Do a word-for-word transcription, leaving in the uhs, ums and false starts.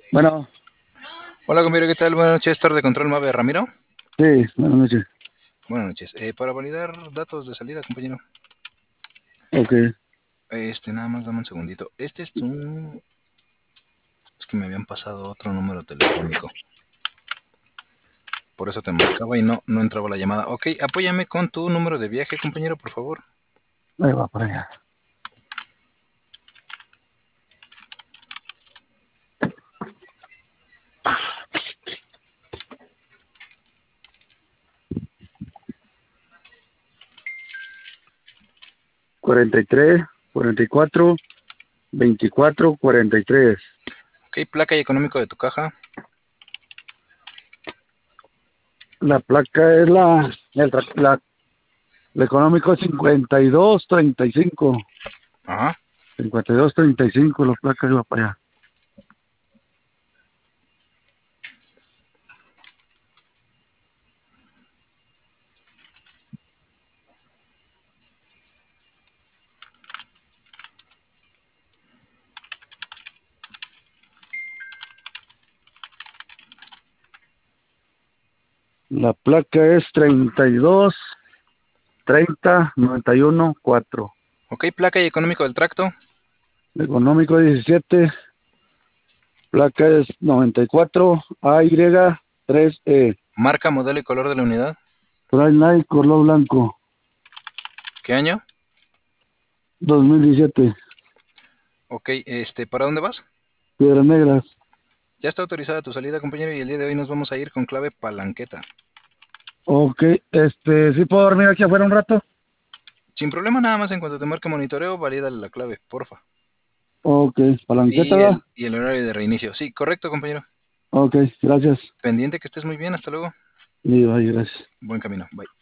Bueno, Hola, compañero, ¿qué tal? Buenas noches, tarde de control Mave Ramiro. sí, buenas noches. Buenas noches. Eh, para validar datos de salida, compañero. Ok, Este, nada más dame un segundito. Este es tu... Es que me habían pasado otro número telefónico. Por eso te marcaba y no, no entraba la llamada. Ok, apóyame con tu número de viaje, compañero, por favor. ahí va para allá. cuarenta y tres, cuarenta y cuatro, veinticuatro, cuarenta y tres. Ok, placa y económico de tu caja. La placa es la, el, tra- la, el económico es cincuenta y dos treinta y cinco. Ajá. cincuenta y dos treinta y cinco, la placa iba para allá. La placa es treinta y dos treinta noventa y uno cuatro. Ok, placa y económico del tracto. Económico diecisiete, placa es noventa y cuatro A Y tres E. Marca, modelo y color de la unidad. Trae Nike color blanco, ¿Qué año? dos mil diecisiete. Ok, este, ¿para dónde vas? Piedras Negras. Ya está autorizada tu salida, compañero, y el día de hoy nos vamos a ir con clave palanqueta. Ok, este, ¿sí puedo dormir aquí afuera un rato? Sin problema, nada más en cuanto te marque monitoreo, valida la clave, porfa. Ok, palanqueta, Y ¿verdad? el, y el horario de reinicio. Sí, correcto, compañero. Ok, gracias. Pendiente, que estés muy bien. Hasta luego. Y bye, gracias. Buen camino. Bye.